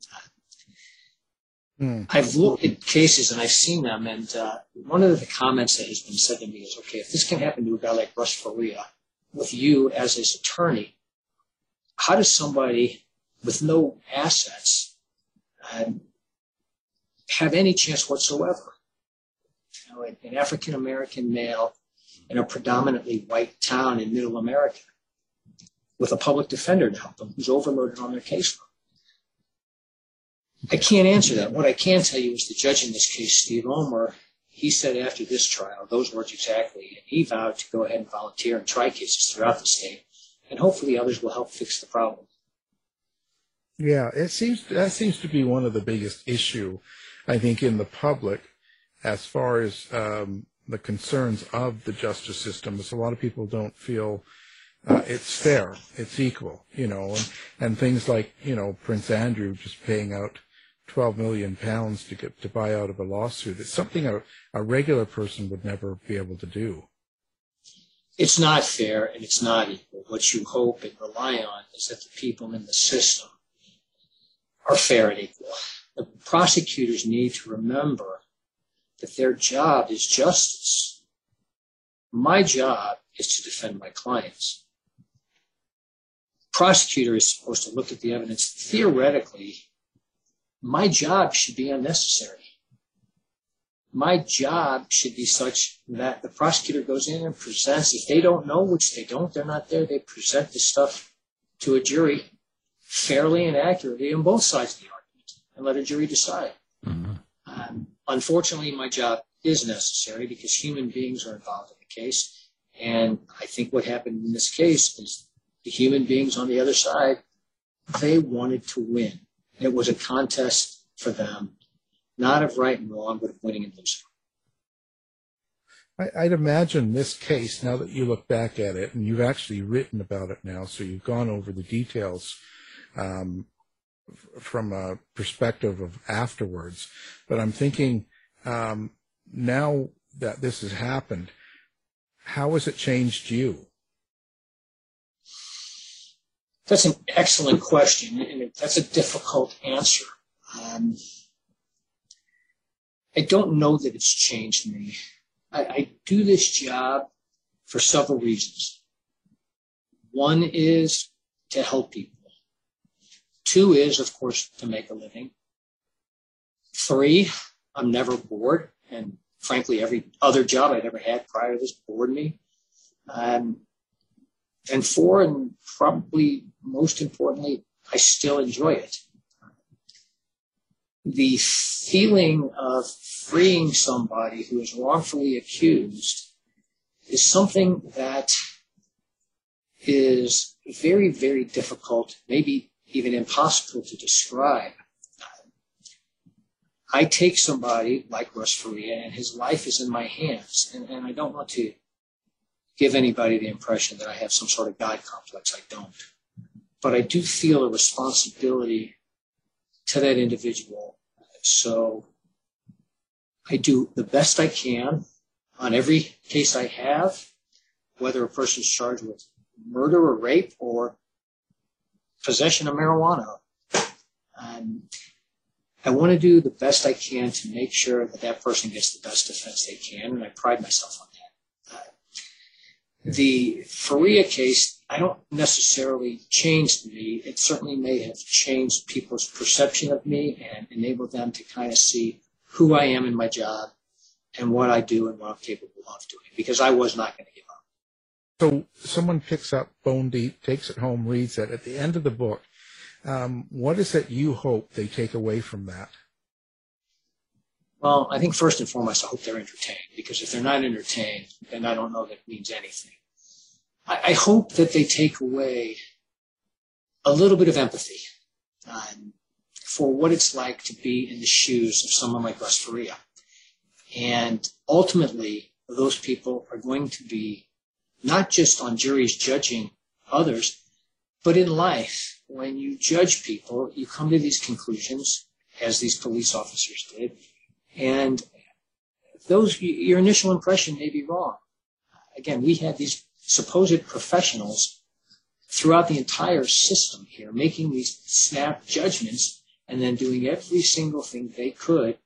Uh, mm. I've looked at cases, and I've seen them, and uh, one of the comments that has been said to me is, okay, if this can happen to a guy like Russ Faria, with you as his attorney, how does somebody with no assets uh, have any chance whatsoever? You know, an African-American male in a predominantly white town in middle America with a public defender to help them who's overloaded on their caseload. I can't answer that. What I can tell you is the judge in this case, Steve Omer, he said after this trial, those words exactly, and he vowed to go ahead and volunteer and try cases throughout the state, and hopefully others will help fix the problem. Yeah, it seems that seems to be one of the biggest issue, I think, in the public as far as um, the concerns of the justice system. Is a lot of people don't feel uh, it's fair, it's equal, you know, and, and things like, you know, Prince Andrew just paying out twelve million pounds to get to buy out of a lawsuit. It's something a, a regular person would never be able to do. It's not fair and it's not equal. What you hope and rely on is that the people in the system are fair and equal. The prosecutors need to remember that their job is justice. My job is to defend my clients. Prosecutor is supposed to look at the evidence. Theoretically, my job should be unnecessary. My job should be such that the prosecutor goes in and presents. If they don't know, which they don't, they're not there, they present the stuff to a jury fairly and accurately on both sides of the argument and let a jury decide. Mm-hmm. Um, unfortunately, my job is necessary because human beings are involved in the case. And I think what happened in this case is the human beings on the other side, they wanted to win. It was a contest for them, not of right and wrong, but of winning and losing. I, I'd imagine this case, now that you look back at it, and you've actually written about it now, so you've gone over the details um, f- from a perspective of afterwards. But I'm thinking, um, now that this has happened, how has it changed you? That's an excellent question, and that's a difficult answer. Um, I don't know that it's changed me. I, I do this job for several reasons. One is to help people. Two is, of course, to make a living. Three, I'm never bored, and frankly, every other job I'd ever had prior to this bored me. Um, and four, and probably most importantly, I still enjoy it. The feeling of freeing somebody who is wrongfully accused is something that is very, very difficult, maybe even impossible to describe. I take somebody like Russ Faria, and his life is in my hands, and, and I don't want to give anybody the impression that I have some sort of God complex. I don't. But I do feel a responsibility to that individual. So I do the best I can on every case I have, whether a person's charged with murder or rape or possession of marijuana. Um, I want to do the best I can to make sure that that person gets the best defense they can, and I pride myself on that. Uh, the Faria case, I don't necessarily change me. It certainly may have changed people's perception of me and enabled them to kind of see who I am in my job and what I do and what I'm capable of doing, because I was not going to give up. So someone picks up Bone Deep, takes it home, reads it. At the end of the book, um, what is it you hope they take away from that? Well, I think first and foremost, I hope they're entertained, because if they're not entertained, then I don't know that it means anything. I, I hope that they take away a little bit of empathy um, for what it's like to be in the shoes of someone like Russ Faria. And ultimately, those people are going to be not just on juries judging others, but in life. When you judge people, you come to these conclusions, as these police officers did, and those your initial impression may be wrong. Again, we had these supposed professionals throughout the entire system here, making these snap judgments and then doing every single thing they could.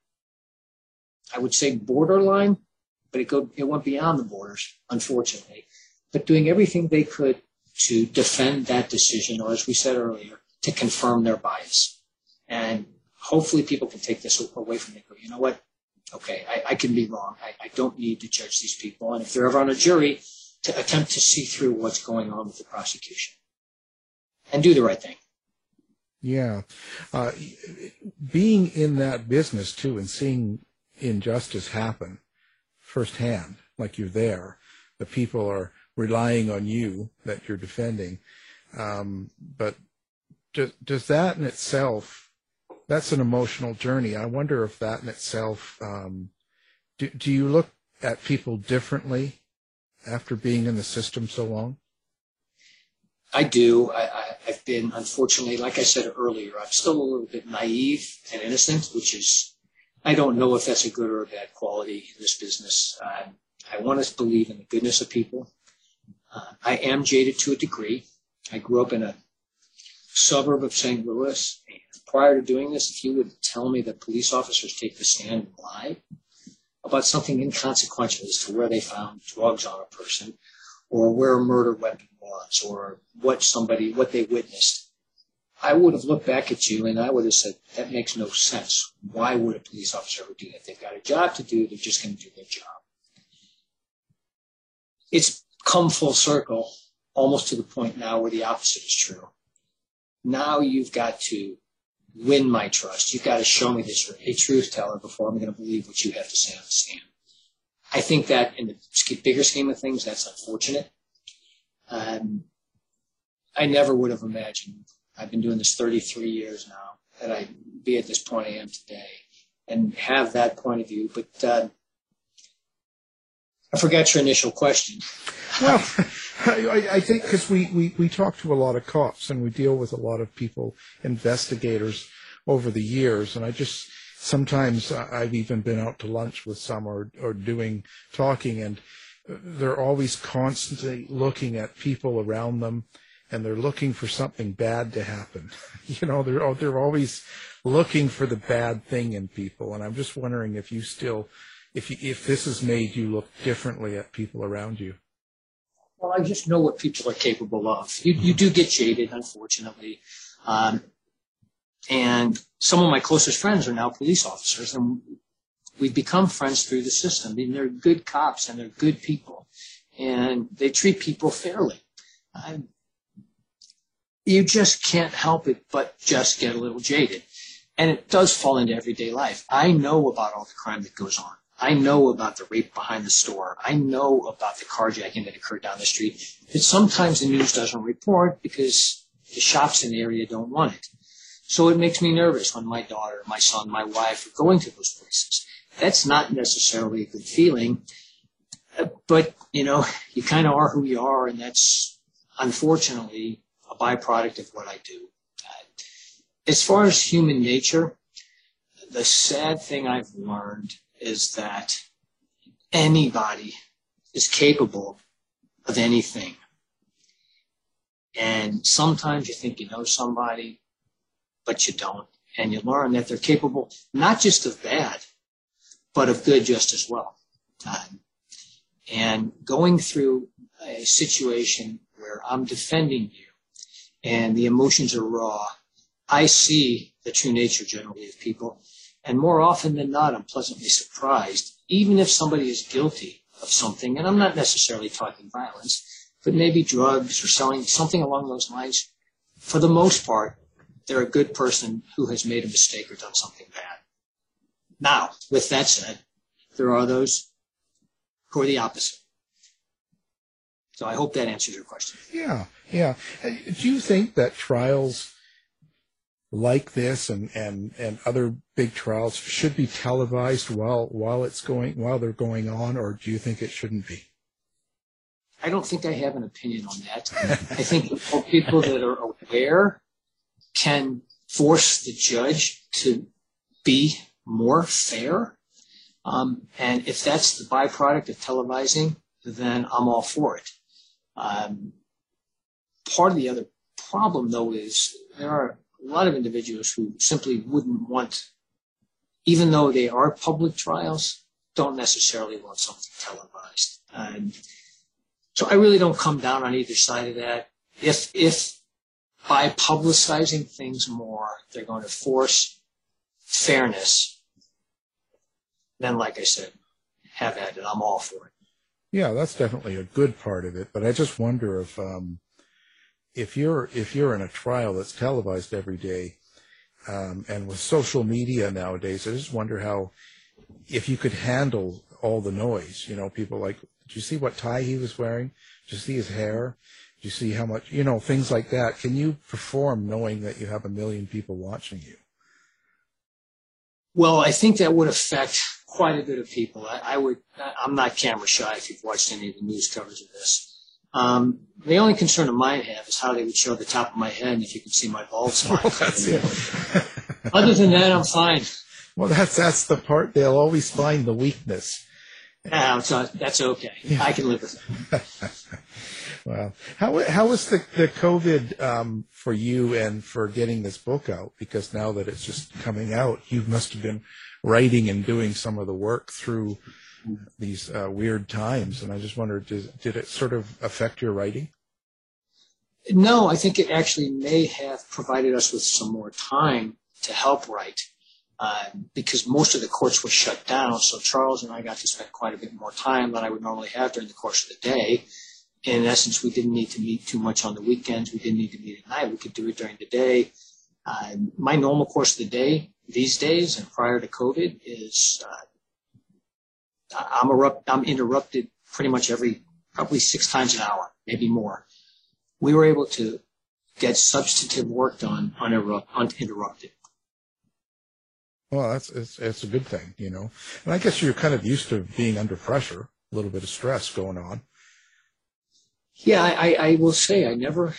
I would say borderline, but it, go, it went beyond the borders, unfortunately. But doing everything they could to defend that decision, or as we said earlier, to confirm their bias. And hopefully people can take this away from me and go, you know what? Okay, I, I can be wrong. I, I don't need to judge these people. And if they're ever on a jury, to attempt to see through what's going on with the prosecution and do the right thing. Yeah. Uh, being in that business, too, and seeing injustice happen firsthand, like you're there, the people are relying on you that you're defending. Um, but does, does that in itself, that's an emotional journey. I wonder if that in itself, um, do, do you look at people differently after being in the system so long? I do. I, I, I've been, unfortunately, like I said earlier, I'm still a little bit naive and innocent, which is, I don't know if that's a good or a bad quality in this business. Uh, I want to believe in the goodness of people. Uh, I am jaded to a degree. I grew up in a suburb of Saint Louis. And prior to doing this, if you would tell me that police officers take the stand and lie about something inconsequential as to where they found drugs on a person or where a murder weapon was or what somebody, what they witnessed, I would have looked back at you and I would have said, that makes no sense. Why would a police officer ever do that? They've got a job to do. They're just going to do their job. It's come full circle, almost to the point now where the opposite is true. Now you've got to win my trust. You've got to show me that you're a truth teller before I'm going to believe what you have to say on the stand. I think that in the bigger scheme of things, that's unfortunate. Um, I never would have imagined, I've been doing this thirty-three years now, that I'd be at this point I am today and have that point of view. But uh, I forgot your initial question. Well, I, I think because we, we, we talk to a lot of cops and we deal with a lot of people, investigators over the years, and I just sometimes I've even been out to lunch with some or, or doing talking, and they're always constantly looking at people around them, and they're looking for something bad to happen. You know, they're they're always looking for the bad thing in people, and I'm just wondering if you still, if you, if this has made you look differently at people around you. Well, I just know what people are capable of. You you do get jaded, unfortunately. Um, and some of my closest friends are now police officers, and we've become friends through the system. I mean, they're good cops, and they're good people, and they treat people fairly. Um, you just can't help it but just get a little jaded. And it does fall into everyday life. I know about all the crime that goes on. I know about the rape behind the store. I know about the carjacking that occurred down the street that sometimes the news doesn't report because the shops in the area don't want it. So it makes me nervous when my daughter, my son, my wife are going to those places. That's not necessarily a good feeling. but, you know, you kind of are who you are, and that's unfortunately a byproduct of what I do. Uh, as far as human nature, the sad thing I've learned is that anybody is capable of anything. And sometimes you think you know somebody, but you don't. And you learn that they're capable not just of bad, but of good just as well. Um, and going through a situation where I'm defending you and the emotions are raw, I see the true nature generally of people. And more often than not, I'm pleasantly surprised, even if somebody is guilty of something, and I'm not necessarily talking violence, but maybe drugs or selling, something along those lines. For the most part, they're a good person who has made a mistake or done something bad. Now, with that said, there are those who are the opposite. So I hope that answers your question. Yeah, yeah. Do you think that trials like this and, and, and other big trials should be televised while while it's going while they're going on, or do you think it shouldn't be? I don't think I have an opinion on that. I think people that are aware can force the judge to be more fair. Um, and if that's the byproduct of televising, then I'm all for it. Um, part of the other problem, though, is there are a lot of individuals who simply wouldn't want, even though they are public trials, don't necessarily want something televised. And so I really don't come down on either side of that. If, if by publicizing things more, they're going to force fairness, then, like I said, have at it. I'm all for it. Yeah, that's definitely a good part of it. But I just wonder if, um, if you're if you're in a trial that's televised every day, um, and with social media nowadays, I just wonder how, if you could handle all the noise. You know, people like, did you see what tie he was wearing? Did you see his hair? Did you see how much, you know, things like that. Can you perform knowing that you have a million people watching you? Well, I think that would affect quite a bit of people. I, I would, I'm not camera shy if you've watched any of the news covers of this. Um, the only concern of mine have is how they would show the top of my head and if you could see my bald spot. Well, that's it. Other than that, I'm fine. Well, that's that's the part. They'll always find the weakness. Yeah, it's not, that's okay. Yeah. I can live with it. Wow. How how was the the COVID um, for you and for getting this book out? Because now that it's just coming out, you must have been writing and doing some of the work through these uh, weird times. And I just wondered, did, did it sort of affect your writing? No, I think it actually may have provided us with some more time to help write. Uh, because most of the courts were shut down, so Charles and I got to spend quite a bit more time than I would normally have during the course of the day. In essence, we didn't need to meet too much on the weekends. We didn't need to meet at night. We could do it during the day. Uh, my normal course of the day these days and prior to COVID is uh, I'm, erupt, I'm interrupted pretty much every, probably six times an hour, maybe more. We were able to get substantive work done uninterrupt, uninterrupted. Well, that's it's, it's a good thing, you know. And I guess you're kind of used to being under pressure, a little bit of stress going on. Yeah, I, I will say I never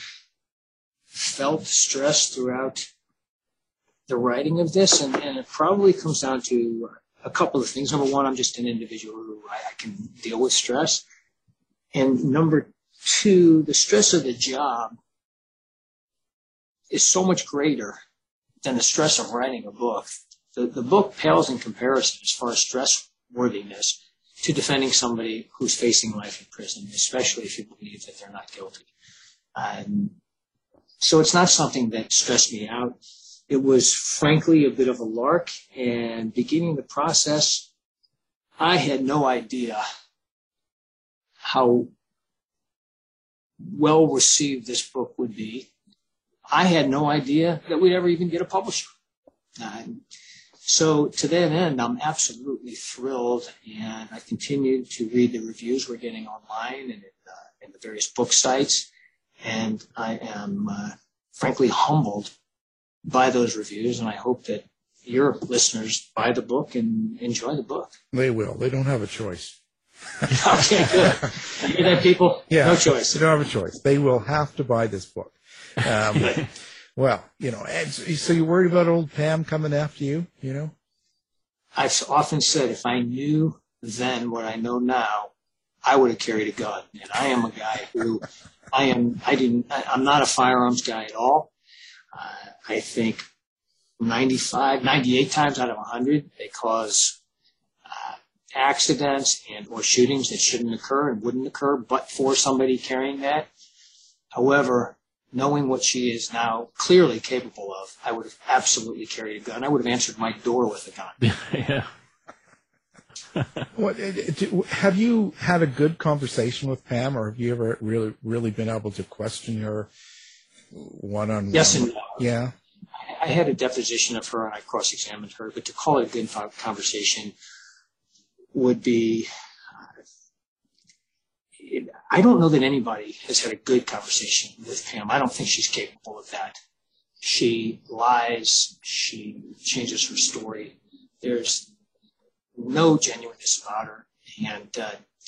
felt stress throughout the writing of this, and, and it probably comes down to a couple of things. Number one, I'm just an individual who I, I can deal with stress. And number two, the stress of the job is so much greater than the stress of writing a book. The, the book pales in comparison as far as stress worthiness to defending somebody who's facing life in prison, especially if you believe that they're not guilty. Um, so it's not something that stressed me out. It was, frankly, a bit of a lark, and beginning the process, I had no idea how well received this book would be. I had no idea that we'd ever even get a publisher. Um, So to that end, I'm absolutely thrilled, and I continue to read the reviews we're getting online and in, uh, in the various book sites, and I am uh, frankly humbled by those reviews, and I hope that your listeners buy the book and enjoy the book. They will. They don't have a choice. Okay, good. You hear that, people? Yeah, no choice. They don't have a choice. They will have to buy this book. Um, well, you know, and so you're worried about old Pam coming after you, you know? I've often said if I knew then what I know now, I would have carried a gun. And I am a guy who, I am, I didn't, I, I'm not a firearms guy at all. Uh, I think ninety-five, ninety-eight times out of one hundred, they cause uh, accidents and or shootings that shouldn't occur and wouldn't occur but for somebody carrying that. However, knowing what she is now clearly capable of, I would have absolutely carried a gun. I would have answered my door with a gun. Yeah. What, have you had a good conversation with Pam, or have you ever really, really been able to question her one-on-one? Yes and no. Yeah. I had a deposition of her and I cross-examined her, but to call it a good conversation would be, uh, it, I don't know that anybody has had a good conversation with Pam. I don't think she's capable of that. She lies. She changes her story. There's no genuineness about her. And uh,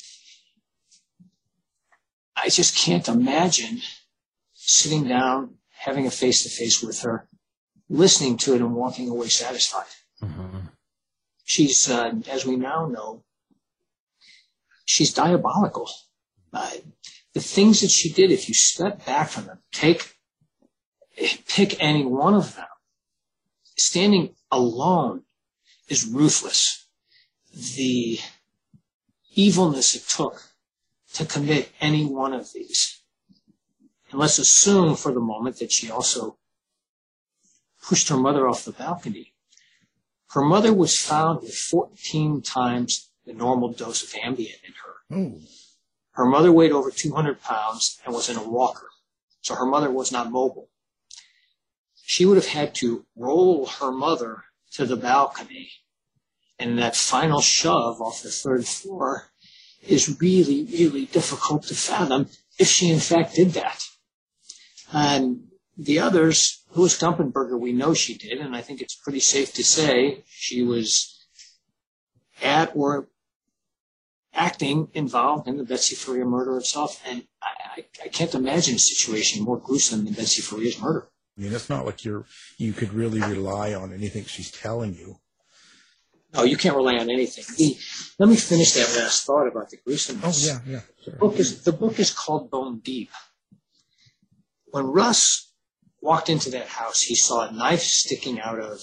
I just can't imagine sitting down, having a face-to-face with her, listening to it and walking away satisfied. Mm-hmm. She's, uh, as we now know, she's diabolical. Uh, the things that she did, if you step back from them, take, pick any one of them, standing alone is ruthless. The evilness it took to commit any one of these. And let's assume for the moment that she also pushed her mother off the balcony. Her mother was found with fourteen times the normal dose of Ambien in her. Ooh. Her mother weighed over two hundred pounds and was in a walker, so her mother was not mobile. She would have had to roll her mother to the balcony, and that final shove off the third floor is really, really difficult to fathom if she in fact did that. And the others, Louis Dumpenberger, we know she did, and I think it's pretty safe to say she was at or acting involved in the Betsy Faria murder itself. And I, I, I can't imagine a situation more gruesome than Betsy Faria's murder. I mean, it's not like you're you could really rely on anything she's telling you. No, you can't rely on anything. The, let me finish that last thought about the gruesomeness. Oh, yeah, yeah. The book is, the book is called Bone Deep. When Russ walked into that house, he saw a knife sticking out of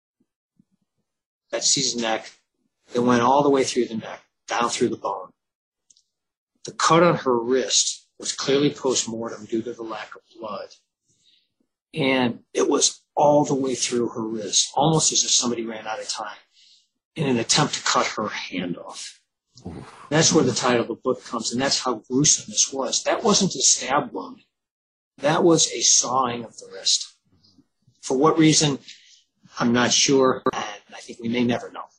Betsy's neck that went all the way through the neck, down through the bone. The cut on her wrist was clearly post-mortem due to the lack of blood. And it was all the way through her wrist, almost as if somebody ran out of time, in an attempt to cut her hand off. Ooh. That's where the title of the book comes, and that's how gruesome this was. That wasn't a stab wound. That was a sawing of the wrist. For what reason, I'm not sure, and I think we may never know.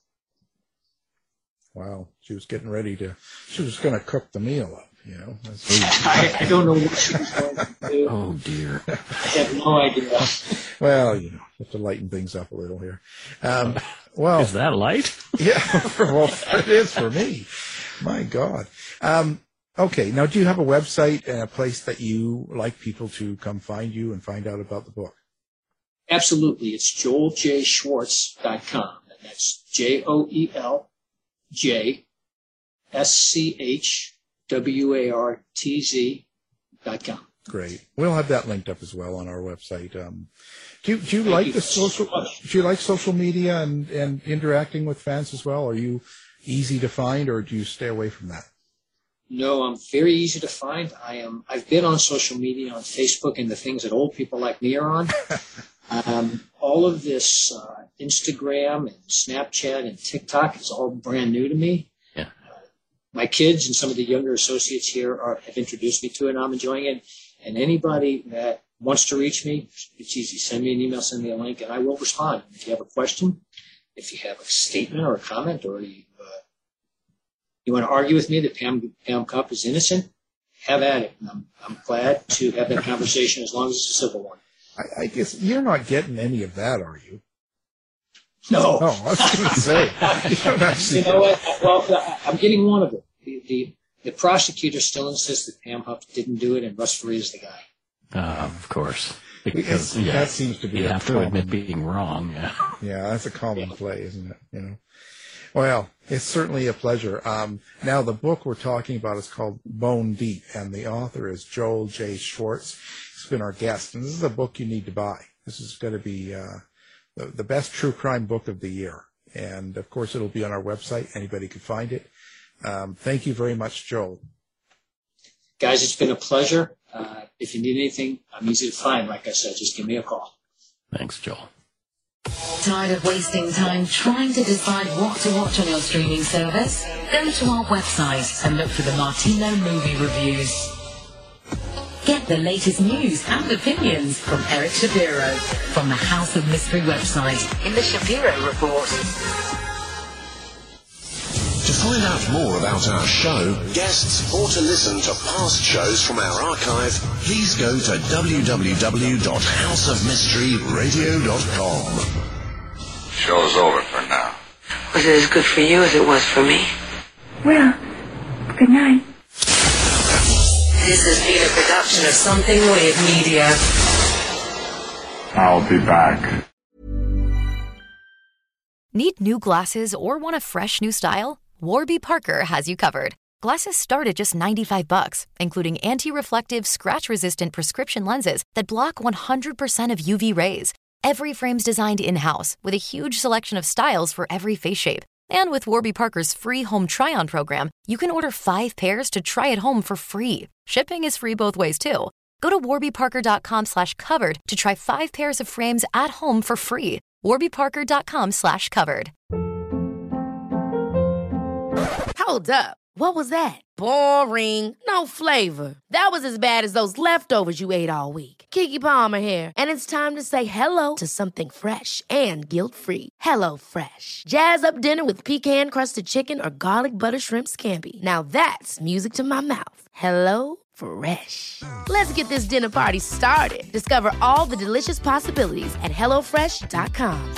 Wow, she was getting ready to, she was going to cook the meal up, you know. I, I don't know what she was going to do. Oh, dear. I have no idea. Well, you know, you have to lighten things up a little here. Um, well, is that light? Yeah, well, it is for me. My God. Um, okay, now do you have a website and a place that you like people to come find you and find out about the book? Absolutely. It's joel j schwartz dot com, and that's J O E L J S C H W A R T Z dot com. Great. We'll have that linked up as well on our website. Um, do you, do you like the social? Do you like social media and, and interacting with fans as well? Are you easy to find, or do you stay away from that? No, I'm very easy to find. I am. I've been on social media, on Facebook, and the things that old people like me are on. um, all of this uh, Instagram and Snapchat and TikTok is all brand new to me. Yeah. Uh, my kids and some of the younger associates here are, have introduced me to it, and I'm enjoying it. And anybody that wants to reach me, it's easy. Send me an email, send me a link, and I will respond. If you have a question, if you have a statement or a comment, or you, uh, you want to argue with me that Pam, Pam Cupp is innocent, have at it. I'm, I'm glad to have that conversation as long as it's a civil one. I, I guess you're not getting any of that, are you? No. Oh, I was going to say. You don't actually you know what? Well, I'm getting one of it. The, the, the prosecutor still insists that Pam Hupp didn't do it and Russ Faria is the guy. Uh, of course. Because It's, yeah, that seems to be you a have to common, admit being wrong. Yeah, yeah that's a common yeah. play, isn't it? You know. Well, it's certainly a pleasure. Um, now, the book we're talking about is called Bone Deep, and the author is Joel J. Schwartz. He's been our guest, and this is a book you need to buy. This is going to be uh, the, the best true crime book of the year. And, of course, it'll be on our website. Anybody can find it. Um, thank you very much, Joel. Guys, it's been a pleasure. Uh, if you need anything, I'm easy to find. Like I said, just give me a call. Thanks, Joel. Tired of wasting time trying to decide what to watch on your streaming service? Go to our website and look for the Martino Movie Reviews. Get the latest news and opinions from Eric Shapiro from the House of Mystery website in the Shapiro Report. To find out more about our show, guests, or to listen to past shows from our archive, please go to w w w dot house of mystery radio dot com. Show's over for now. Was it as good for you as it was for me? Well, good night. This has been a production of Something Weird Media. I'll be back. Need new glasses or want a fresh new style? Warby Parker has you covered. Glasses start at just ninety-five bucks, including anti-reflective, scratch-resistant prescription lenses that block one hundred percent of U V rays. Every frame's designed in-house with a huge selection of styles for every face shape. And with Warby Parker's free home try-on program, you can order five pairs to try at home for free. Shipping is free both ways, too. Go to warbyparker.com slash covered to try five pairs of frames at home for free. warbyparker.com slash covered. Hold up. What was that? Boring. No flavor. That was as bad as those leftovers you ate all week. Keke Palmer here, and it's time to say hello to something fresh and guilt-free. Hello Fresh. Jazz up dinner with pecan-crusted chicken or garlic butter shrimp scampi. Now that's music to my mouth. Hello Fresh. Let's get this dinner party started. Discover all the delicious possibilities at hello fresh dot com.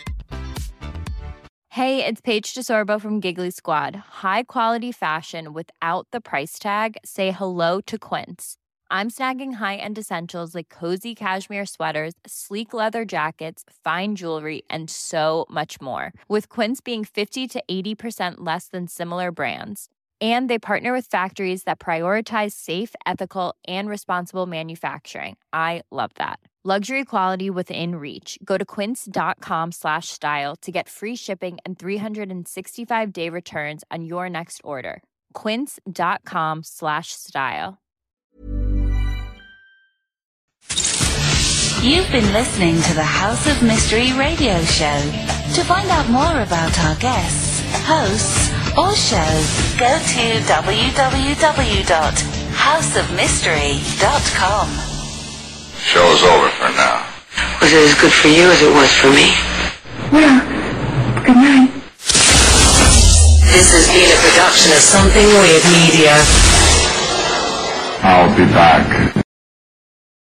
Hey, it's Paige DeSorbo from Giggly Squad. High quality fashion without the price tag. Say hello to Quince. I'm snagging high-end essentials like cozy cashmere sweaters, sleek leather jackets, fine jewelry, and so much more. With Quince being fifty to eighty percent less than similar brands. And they partner with factories that prioritize safe, ethical, and responsible manufacturing. I love that. Luxury quality within reach. Go to quince.com slash style to get free shipping and three sixty-five day returns on your next order. Quince.com slash style. You've been listening to the House of Mystery radio show. To find out more about our guests, hosts, or shows, go to w w w dot house of mystery dot com. Show's over for now. Was it as good for you as it was for me? Well, good night. This has been a production of Something Weird Media. I'll be back.